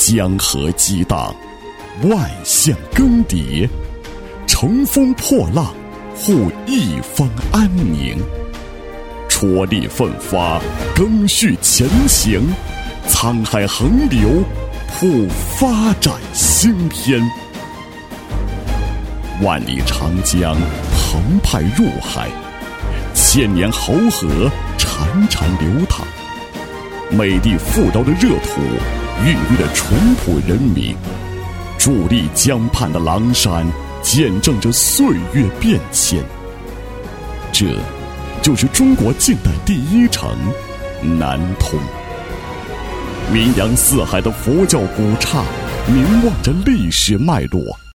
江河激荡，万象更迭，乘风破浪，护一方安宁。踔厉奋发，赓续前行，沧海横流，谱发展新篇。万里长江澎湃入海，千年侯河潺潺流淌。美丽富饶的热土孕育了淳朴人民，伫立江畔的狼山见证着岁月变迁。这就是中国近代第一城南通。名扬四海的佛教古刹凝望着历史脉络，